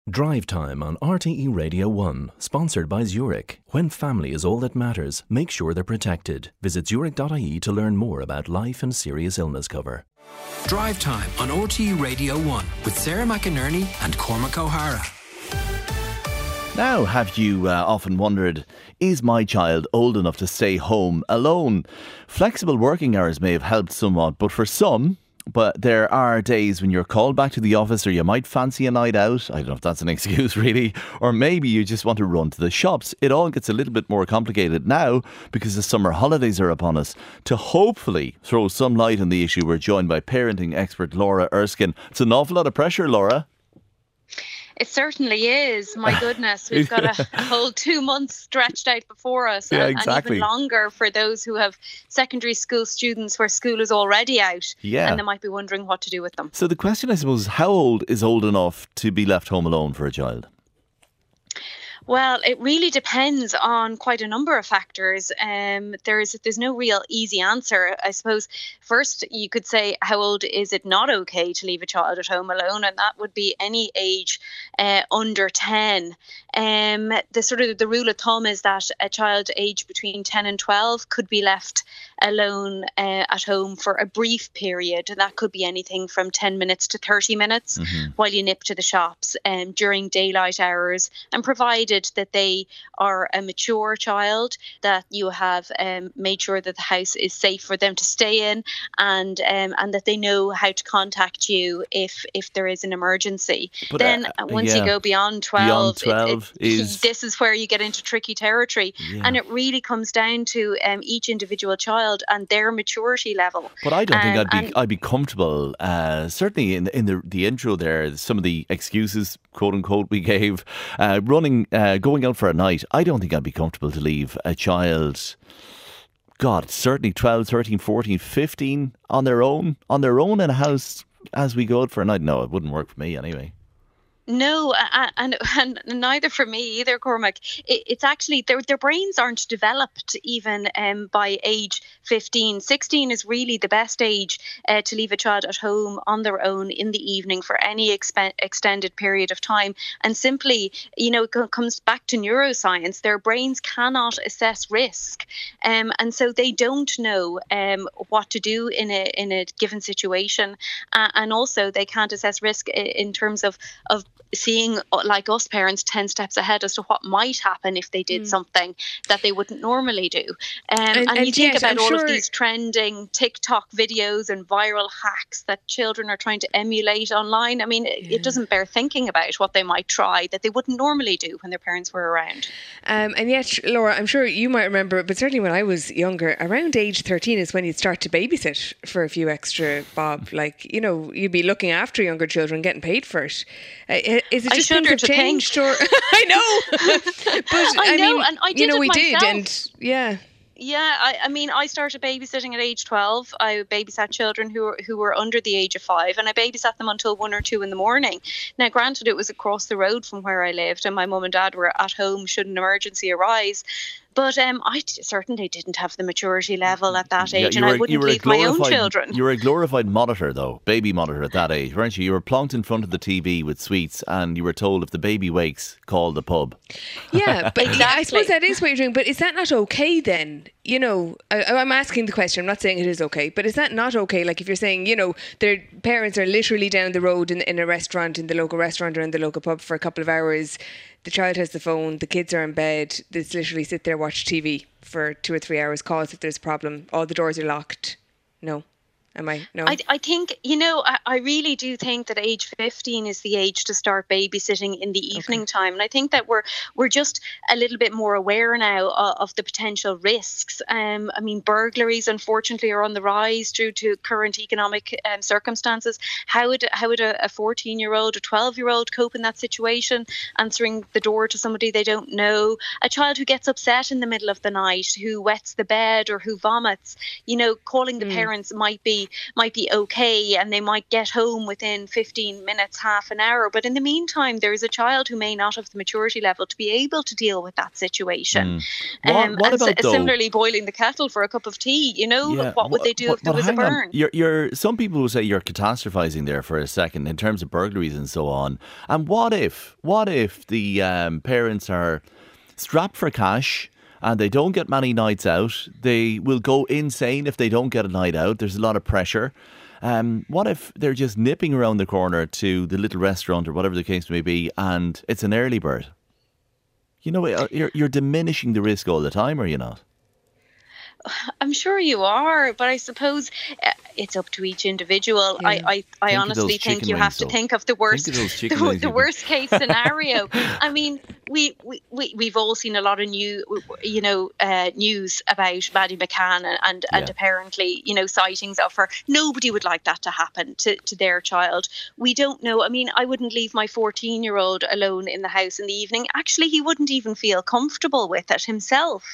Drive Time on RTE Radio 1, sponsored by Zurich. When family is all that matters, make sure they're protected. Visit zurich.ie to learn more about life and serious illness cover. Drive Time on RTE Radio 1 with Sarah McInerney and Cormac O'Hara. Now, have you often wondered, is my child old enough to stay home alone? Flexible working hours may have helped somewhat, but for some... But there are days when you're called back to the office, or you might fancy a night out. I don't know if that's an excuse really. Or maybe you just want to run to the shops. It all gets a little bit more complicated now because the summer holidays are upon us. To hopefully throw some light on the issue, we're joined by parenting expert Laura Erskine. It's an awful lot of pressure, Laura. It certainly is. My goodness, we've got a whole 2 months stretched out before us, yeah, and exactly. even longer for those who have secondary school students where school is already out, and they might be wondering what to do with them. So the question, I suppose, is how old is old enough to be left home alone for a child? Well, it really depends on quite a number of factors. There's no real easy answer. I suppose first you could say, how old is it not okay to leave a child at home alone? And that would be any age under 10. The rule of thumb is that a child aged between 10 and 12 could be left alone at home for a brief period. And that could be anything from 10 minutes to 30 minutes while you nip to the shops during daylight hours, and provided that they are a mature child, that you have made sure that the house is safe for them to stay in, and that they know how to contact you if there is an emergency. But then once you go beyond 12, this is where you get into tricky territory, and it really comes down to each individual child and their maturity level. But I don't think I'd be comfortable. Certainly in the intro there, some of the excuses, quote unquote, we gave, going out for a night, I don't think I'd be comfortable to leave a child, God, certainly 12, 13, 14, 15 on their own in a house as we go out for a night. No, it wouldn't work for me anyway. No, and neither for me either, Cormac. It's actually their brains aren't developed even by age 15. 16 is really the best age to leave a child at home on their own in the evening for any extended period of time. And simply, it comes back to neuroscience. Their brains cannot assess risk, and so they don't know what to do in a given situation, and also they can't assess risk in terms of seeing, like us parents, 10 steps ahead as to what might happen if they did something that they wouldn't normally do. And you think about all of these trending TikTok videos and viral hacks that children are trying to emulate online. I mean, it doesn't bear thinking about what they might try that they wouldn't normally do when their parents were around. And yet, Laura, I'm sure you might remember, but certainly when I was younger, around age 13 is when you'd start to babysit for a few extra bob. Like, you'd be looking after younger children, getting paid for it. Is it just things have changed? Or I know, but I know, and I did it myself. And yeah. Yeah, I started babysitting at age 12. I babysat children who were under the age of 5, and I babysat them until 1 or 2 in the morning. Now, granted, it was across the road from where I lived, and my mum and dad were at home should an emergency arise. But I certainly didn't have the maturity level at that age, and I wouldn't leave my own children. You were a glorified monitor, though, baby monitor at that age, weren't you? You were plonked in front of the TV with sweets, and you were told if the baby wakes, call the pub. Yeah, but exactly. I suppose that is what you're doing. But is that not okay then? I'm asking the question. I'm not saying it is okay, but is that not okay? Like if you're saying, their parents are literally down the road in a restaurant, in the local restaurant or in the local pub for a couple of hours. The child has the phone, the kids are in bed, they literally sit there, watch TV for 2 or 3 hours, call us if there's a problem, all the doors are locked. No. Am I? No. I think, I really do think that age 15 is the age to start babysitting in the evening time. And I think that we're just a little bit more aware now of the potential risks. Burglaries, unfortunately, are on the rise due to current economic circumstances. How would a 14-year-old, a 12-year-old cope in that situation, answering the door to somebody they don't know? A child who gets upset in the middle of the night, who wets the bed or who vomits, calling the parents might be be okay, and they might get home within 15 minutes, half an hour. But in the meantime, there is a child who may not have the maturity level to be able to deal with that situation. What about though? Similarly, boiling the kettle for a cup of tea, what would they do if there was a burn? Some people will say you're catastrophizing there for a second in terms of burglaries and so on. And what if the parents are strapped for cash and they don't get many nights out? They will go insane if they don't get a night out. There's a lot of pressure. What if they're just nipping around the corner to the little restaurant or whatever the case may be, and it's an early bird? You're diminishing the risk all the time, are you not? I'm sure you are, but I suppose it's up to each individual. Yeah. I honestly think you have to think of the worst case scenario. I mean, we've all seen a lot of news about Maddie McCann and apparently sightings of her. Nobody would like that to happen to their child. We don't know. I mean, I wouldn't leave my 14-year-old alone in the house in the evening. Actually, he wouldn't even feel comfortable with it himself.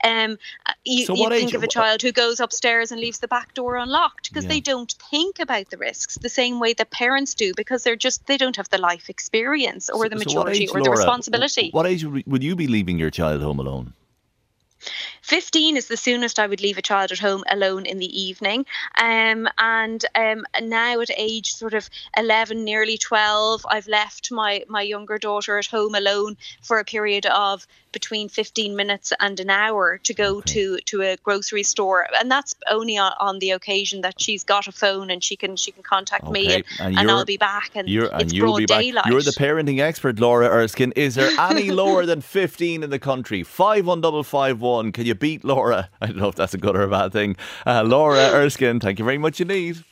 You think of a child who goes upstairs and leaves the back door unlocked because they don't think about the risks the same way that parents do, because they don't have the life experience or the maturity or the responsibility. What age would you be leaving your child home alone? 15 is the soonest I would leave a child at home alone in the evening. And now at age sort of 11, nearly 12, I've left my younger daughter at home alone for a period of between 15 minutes and an hour to go to a grocery store. And that's only on the occasion that she's got a phone and she can contact me and I'll be back. And it's broad daylight. You're the parenting expert, Laura Erskine. Is there any lower than 15 in the country? 51551. Can you beat Laura? I don't know if that's a good or a bad thing. Laura Erskine, thank you very much indeed.